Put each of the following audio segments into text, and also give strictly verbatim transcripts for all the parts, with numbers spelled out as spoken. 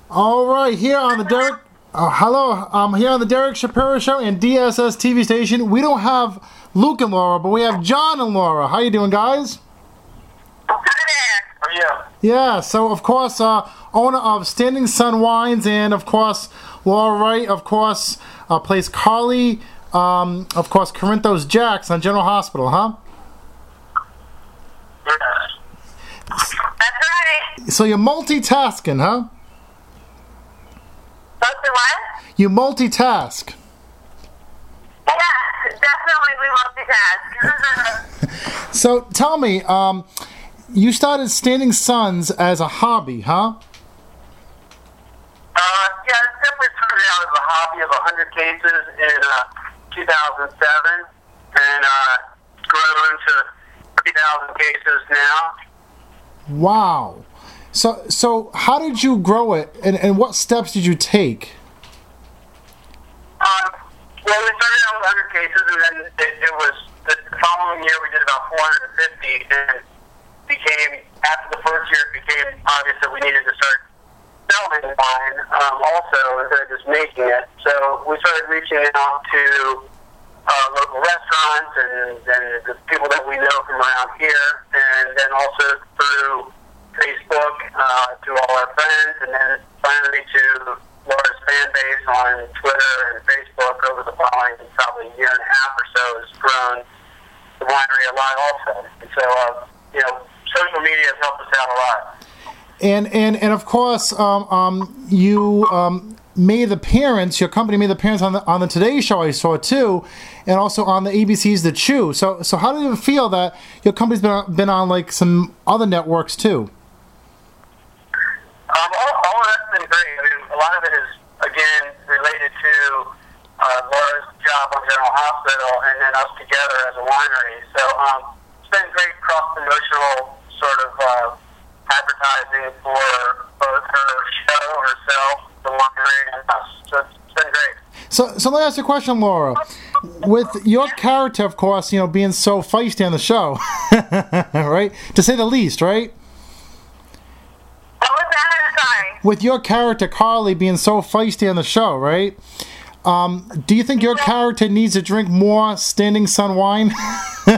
All right, here on the Derek. Uh, hello, um, here on the Derek Shapiro Show and D S S T V station. We don't have Luke and Laura, but we have John and Laura. How you doing, guys? Hi there. How are you? Yeah. So of course, uh, owner of Standing Sun Wines, and of course, Laura Wright, of course, uh, plays Carly. Um, of course, Corinthos Jacks on General Hospital, huh? Yes. That's right. So you're multitasking, huh? Both the what? You multitask. Yes, definitely we multitask. So tell me, um, you started Standing Suns as a hobby, huh? Uh, yeah, it simply started out as a hobby of one hundred cases in uh, two thousand seven, and uh, grew into three thousand cases now. Wow. So, so how did you grow it, and, and what steps did you take? Um, well, we started out with one hundred cases, and then it, it was the following year we did about four hundred fifty, and became, after the first year, it became obvious that we needed to start selling wine um, also instead of just making it. So we started reaching out to uh, local restaurants and, and the people that we know from around here, and then also through Facebook uh, to all our friends, and then finally to Laura's fan base on Twitter and Facebook over the following probably year and a half or so has grown the winery a lot also. And so, uh, you know, social media has helped us out a lot. And and and of course, um, um, you um, made the appearance. Your company made the appearance on the on the Today Show. I saw too, and also on the A B C's The Chew. So so how do you feel that your company's been on, been on like some other networks too? Um, all, all of that's been great. I mean, a lot of it is, again, related to uh, Laura's job on General Hospital and then us together as a winery. So um, it's been great cross-promotional sort of uh, advertising for both her show, herself, the winery, and us. So it's been great. So so let me ask you a question, Laura. With your character, of course, you know, being so feisty on the show, right? To say the least, right? What was that? I'm sorry. With your character, Carly, being so feisty on the show, right? Um, do you think your character needs to drink more Standing Sun wine? uh,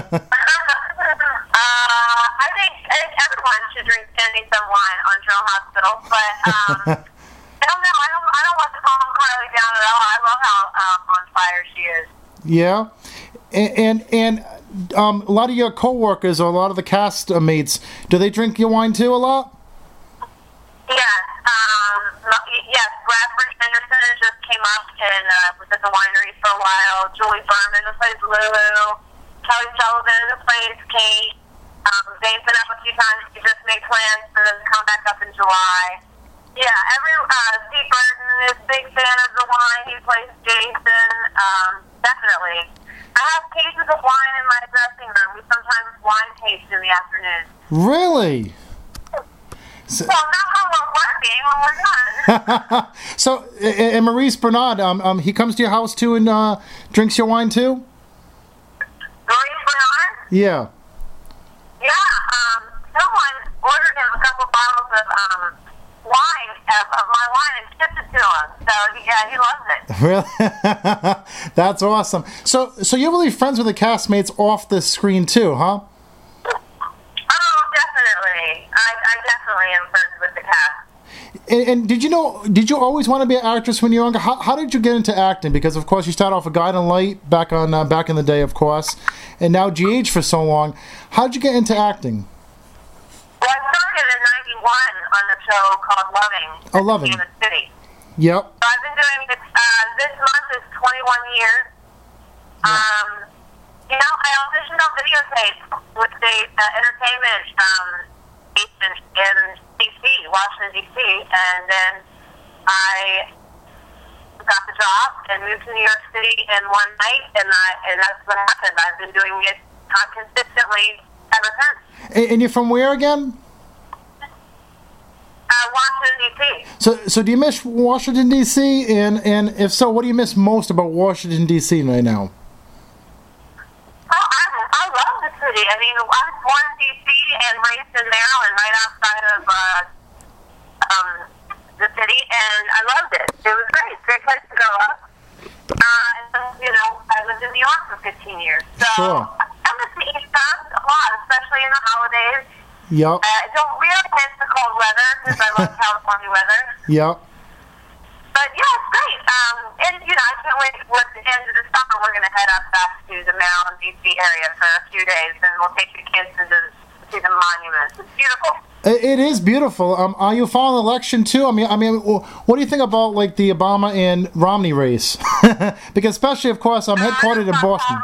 I think I think everyone should drink Standing Sun wine on General Hospital, but um, I don't know. I don't. I don't want to calm Carly down at all. I love how um, on fire she is. Yeah, and and, and um, a lot of your coworkers or a lot of the cast mates, do they drink your wine too a lot? Yes. Um, yes. Bradford Henderson just came up and uh, was at the winery for a while. Julie Berman, who plays Lulu. Kelly Sullivan, who plays Kate. Um, they've been up a few times. We just made plans for them to come back up in July. Yeah, every uh, Steve Burton is a big fan of the wine. He plays Jason. Um, definitely. I have cases of wine in my dressing room. We sometimes wine taste in the afternoon. Really? So, well, not when we're working, when we're done. So, and Maurice Bernard, um, um, he comes to your house too and uh, drinks your wine too? Maurice Bernard? Yeah. Yeah, um, someone ordered him a couple bottles of um, wine, of, of my wine, and shipped it to him. So, yeah, he loves it. Really? That's awesome. So, so you're really friends with the castmates off the screen too, huh? Oh, definitely. I, I definitely am friends with the cast. And, and did you know? Did you always want to be an actress when you were younger? How, how did you get into acting? Because of course you started off a Guiding Light back on uh, back in the day, of course, and now G H for so long. How did you get into acting? Well, I started in ninety-one on the show called Loving. Oh, Loving. In the city. Yep. So I've been doing this. Uh, this month is twenty-one years. Um, you know, I auditioned on videotape with the uh, entertainment um, station in D C, Washington, D C, and then I got the job and moved to New York City in one night, and I, and that's what happened. I've been doing it uh, consistently ever since. And, and you're from where again? Uh, Washington, D C. So, so do you miss Washington, D C? And, and if so, what do you miss most about Washington, D C right now? Oh, I, I love the city. I mean, I was born in D C and raised in Maryland, right outside of uh, um, the city. I loved it. It was great. Great place to grow up. Uh, and, you know, I lived in New York for fifteen years. So Sure. I miss the East Coast a lot, especially in the holidays. Yep. Uh, I don't really miss the cold weather because I love California weather. Yep. But yeah, it's great. Um, and you know, I can't wait for the end of the summer. We're going to head up back to the Maryland, D C area for a few days, and we'll take the kids to the, see the monuments. It's beautiful. It, it is beautiful. Um, are you following the election too? I mean, I mean, what do you think about like the Obama and Romney race? Because especially, of course, I'm headquartered in Boston.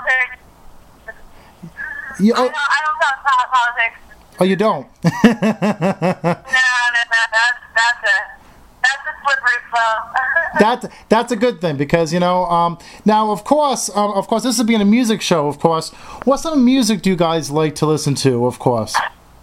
You, I don't, I don't talk about politics. Oh, you don't? no, no, no. That's that's a that's a slippery slope. That that's a good thing because you know. Um, now, of course, um, of course, this is being a music show. Of course, what sort of music do you guys like to listen to? Of course.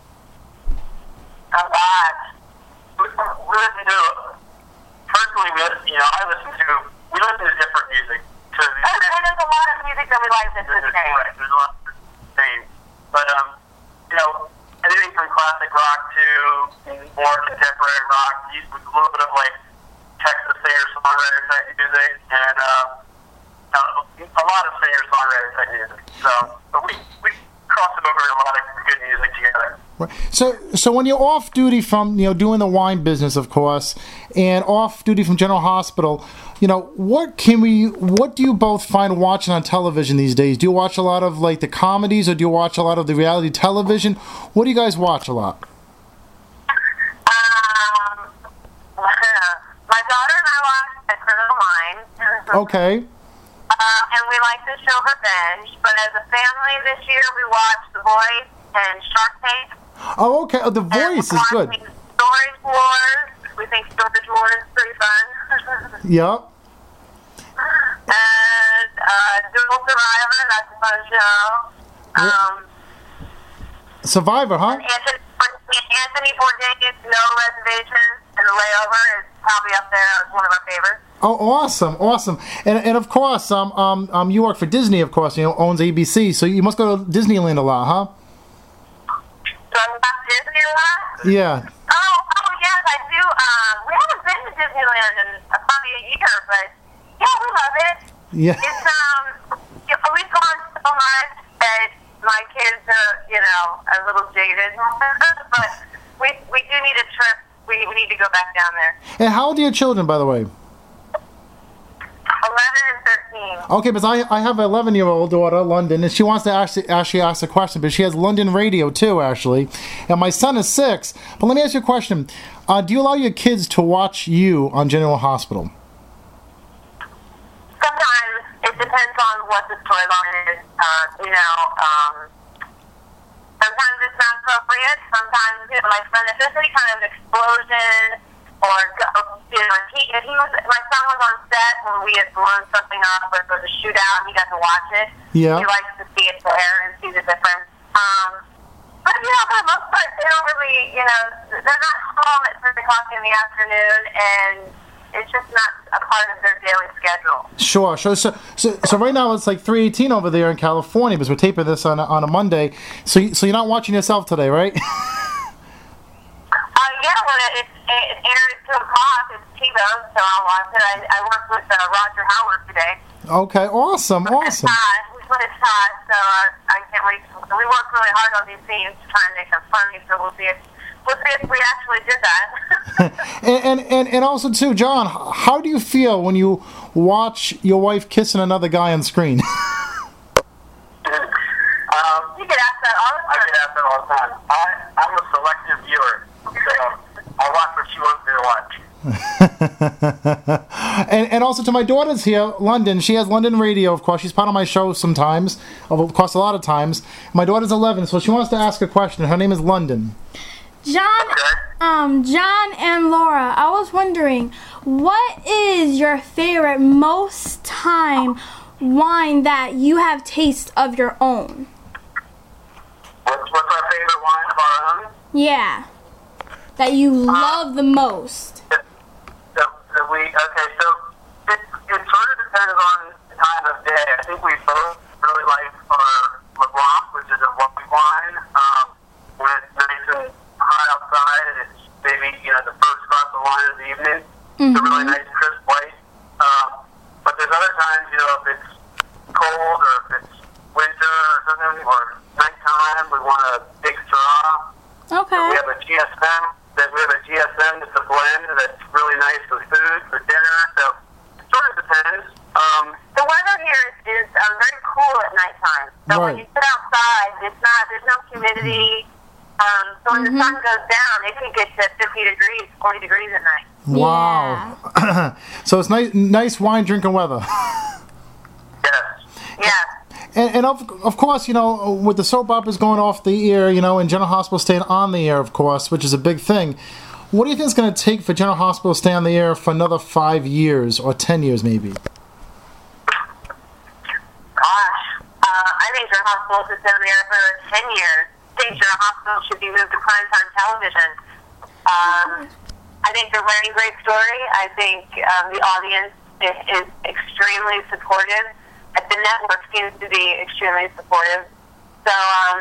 A lot. We, we listen to. Personally, we, you know, I listen to. We listen to different music. To, and, and there's a lot of music that we like that's the same. Right. There's a lot that's the same. But um, you know, anything from classic rock to more contemporary rock, with a little bit of like Texas singer-songwriter type music, and um, a lot of singer-songwriter type music. So, but we we cross it over a lot of good music together. Right. So, so when you're off duty from, you know, doing the wine business, of course, and off duty from General Hospital, you know, what can we, what do you both find watching on television these days? Do you watch a lot of like the comedies, or do you watch a lot of the reality television? What do you guys watch a lot? Um, my daughter and I watch A Criminal Minds. Okay. Uh, and we like the show Revenge. But as a family this year, we watched The Voice and Shark Tank. Oh, okay. Oh, The Voice is good. Storage Wars. We think Storage Wars is pretty fun. Yep. And uh, Dual Survivor, that's a fun show. Um, Survivor, huh? and Anthony, Anthony Bourdain's No Reservations and The Layover is probably up there as one of our favorites. Oh, awesome, awesome. And and of course, um, um, um, you work for Disney, of course, you know, owns A B C, so you must go to Disneyland a lot, huh? So I'm about Disney a lot? Yeah. Oh, oh yes, I do. Um, we haven't been to Disneyland in uh, probably a year, but yeah, we love it. Yeah. It's um, you know, we've gone so much that my kids are, you know, a little jaded, but we we do need a trip. We we need to go back down there. And how old are your children, by the way? Eleven and thirteen. Okay, because I, I have an eleven-year-old daughter, London, and she wants to actually, actually ask a question, but she has London radio too, actually. And my son is six. But let me ask you a question. Uh, do you allow your kids to watch you on General Hospital? Sometimes it depends on what the storyline is. Uh, you know, um, sometimes it's not appropriate. Sometimes, you know, like when there's any kind of explosion or, you know, he, if he was, my son was on set when we had blown something up or there was a shootout and he got to watch it. Yeah. He likes to see it there and see the difference. Um, but, you know, for the most part, they don't really, you know, they're not home at three o'clock in the afternoon, and it's just not a part of their daily schedule. Sure, sure. So, so, so right now it's like three eighteen over there in California because we're taping this on a, on a Monday. So, you, so you're not watching yourself today, right? uh, yeah, when it, it, it aired at two o'clock, it's T-Bone, so I'll watch it. I, I worked with uh, Roger Howard today. Okay, awesome, It's awesome. hot. When it's hot, so uh, I can't wait. We worked really hard on these scenes to try and make them funny, so we'll see if, we'll see if we actually did that. and, and, and, and also, too, John, how do you feel when you watch your wife kissing another guy on screen? um, you get asked that all the time. I get asked that all the time. I, I'm a selective viewer, so I watch what she wants me to watch. and, and also to my daughter's here, London. She has London radio, of course. She's part of my show sometimes, of course, a lot of times. My daughter's eleven, so she wants to ask a question. Her name is London. John, um, John and Laura, I was wondering, what is your favorite most time wine that you have tasted of your own? What's, what's our favorite wine of our own? Yeah, that you love the most. So, so we, okay, so it, it sort of depends on the time of day. I think we both really like our LeBlanc, which is a white wine, um, when it's nice and hot outside and it's maybe, you know, the first glass of wine of the evening. It's a really nice, crisp white. Um, but there's other times, you know, if it's cold or if it's winter or something, or nighttime, we want a big straw. Okay. We have a G S M. That we have a G S M that's a blend that's really nice for food, for dinner. So it sort of depends. Um, the weather here is, is um, very cool at nighttime. So Right. when you sit outside, it's not there's no humidity. Um, so when the sun goes down, it can get to fifty degrees, forty degrees at night. Wow. So it's nice, nice wine drinking weather. Yes. Yes. And, and of, of course, you know, with the soap operas going off the air, you know, and General Hospital staying on the air, of course, which is a big thing. What do you think it's going to take for General Hospital to stay on the air for another five years or ten years, maybe? Gosh, uh, I think General Hospital should stay on the air for ten years. I think General Hospital should be moved to primetime television. Um, I think they're writing a great story. I think um, the audience is, is extremely supportive. The network seems to be extremely supportive. So, um,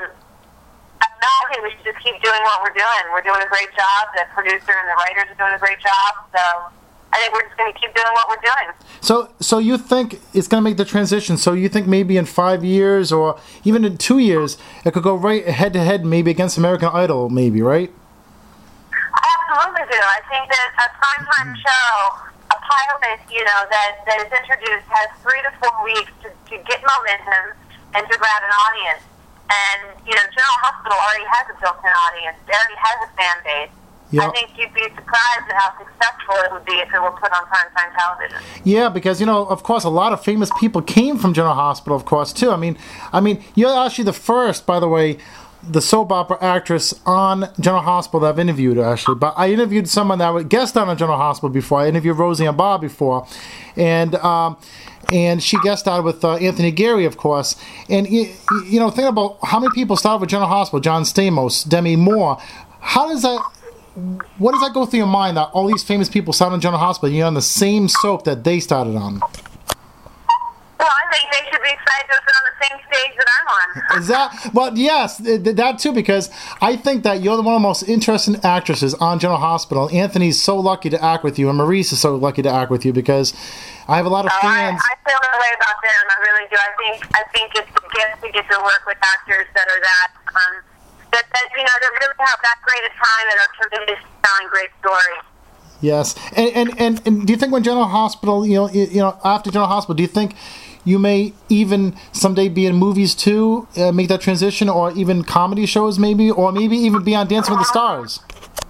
I think we should just keep doing what we're doing. We're doing a great job. The producer and the writers are doing a great job. So, I think we're just going to keep doing what we're doing. So, so you think it's going to make the transition? So you think maybe in five years or even in two years, it could go right head to head, maybe against American Idol, maybe, right? I absolutely do. I think that a primetime show, a pilot, you know, that, that is introduced has three to four weeks to, to get momentum and to grab an audience. And, you know, General Hospital already has a built-in audience. It already has a fan base. Yep. I think you'd be surprised at how successful it would be if it were put on primetime television. Yeah, because, you know, of course, a lot of famous people came from General Hospital, of course, too. I mean, I mean, you're actually the first, by the way, the soap opera actress on General Hospital that I've interviewed, actually. But I interviewed someone that would guest on a General Hospital before. I interviewed Rosie and Bob before. And um, and she guest starred with uh, Anthony Gary, of course. And, you, you know, think about how many people started with General Hospital. John Stamos, Demi Moore. How does that... What does that go through your mind that all these famous people started on General Hospital, you're on the same soap that they started on? Well, I think they should be excited to sit on the same stage that I'm on. Is that, well, yes, th- that too, because I think that you're one of the most interesting actresses on General Hospital. Anthony's so lucky to act with you, and Maurice is so lucky to act with you, because I have a lot of Oh, I, fans. I feel that way about them. I really do. I think I think it's a gift to get to work with actors that are that um, that, that you know that really have that great a time and are committed to telling great stories. Yes, and, and and and do you think when General Hospital, you know, you, you know, after General Hospital, do you think you may even someday be in movies too, uh, make that transition, or even comedy shows maybe, or maybe even be on Dancing with the Stars?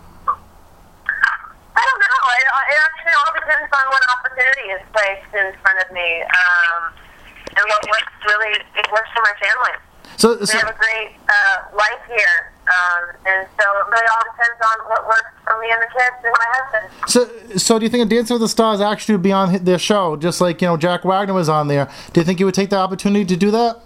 I don't know. It, it actually all depends on what opportunity is placed in front of me, um, and what works really it works for my family. So, We so have a great uh, life here, um, and so it really all depends on what works for me and the kids and my husband. So, so do you think Dancing with the Stars actually would be on hi- their show, just like, you know, Jack Wagner was on there? Do you think you would take the opportunity to do that?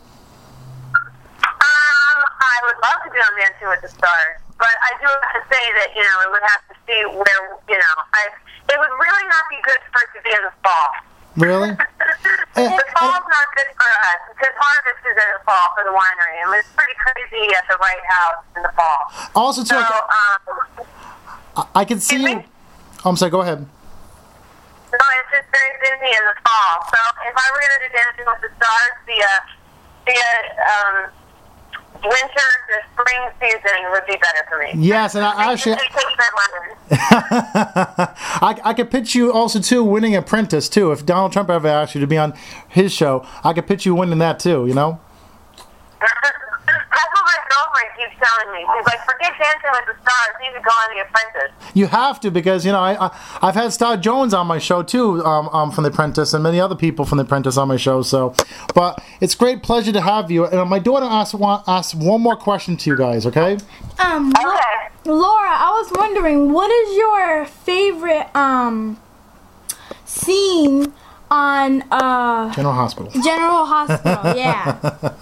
Um, I would love to be on Dancing with the Stars, but I do have to say that, you know, we would have to see where, you know, I, it would really not be good for it to be in the fall. Really? The fall's not good for us, because harvest is in the fall for the winery, and it's pretty crazy at the White House in the fall. Also, too, So, I, um, I, I can see excuse you. me? Oh, I'm sorry, go ahead. So it's just very busy in the fall. So if I were going to do Dancing with the Stars, the uh, the uh, um, winter, the spring season would be better for me. Yes, and I actually, It takes that weather. I, I could pitch you also too winning Apprentice too. If Donald Trump ever asked you to be on his show, I could pitch you winning that too. You know. That's what my girlfriend keeps telling me. She's like, forget Dancing with the Stars, you need to go on The Apprentice. You have to, because, you know, I, I I've had Star Jones on my show too, um, um, from The Apprentice, and many other people from The Apprentice on my show. So, but it's great pleasure to have you. And my daughter asked one, asked one more question to you guys. Okay. Um, Lo- Okay. Laura, I was wondering, what is your favorite um scene on uh General Hospital. General Hospital? Yeah.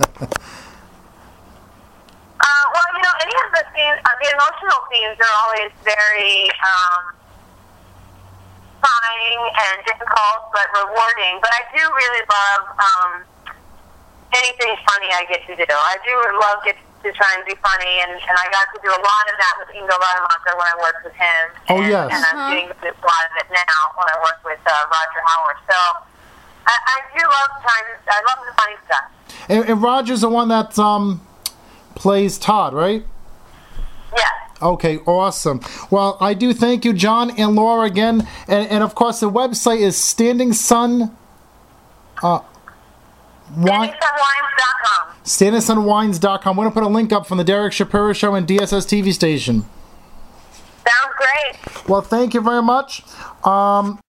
Uh, well, you know, any of the scenes, uh, the emotional scenes are always very um, trying and difficult, but rewarding. But I do really love um, anything funny I get to do. I do love get to try and be funny, and, and I got to do a lot of that with Ingo Rademacher when I worked with him. Oh, and, yes. And I'm doing a lot of it now when I work with uh, Roger Howard. So I, I do love trying. I love the funny stuff. And, and Roger's the one that um, plays Todd, right? Yes. Okay, awesome. Well, I do thank you, John and Laura, again. And, and of course, the website is Standing Sun. Uh, Wine, Standing Sun Wines dot com. Standing Sun Wines dot com. I'm going to put a link up from the Derek Shapiro Show and D S S T V station. Sounds great. Well, thank you very much. Um,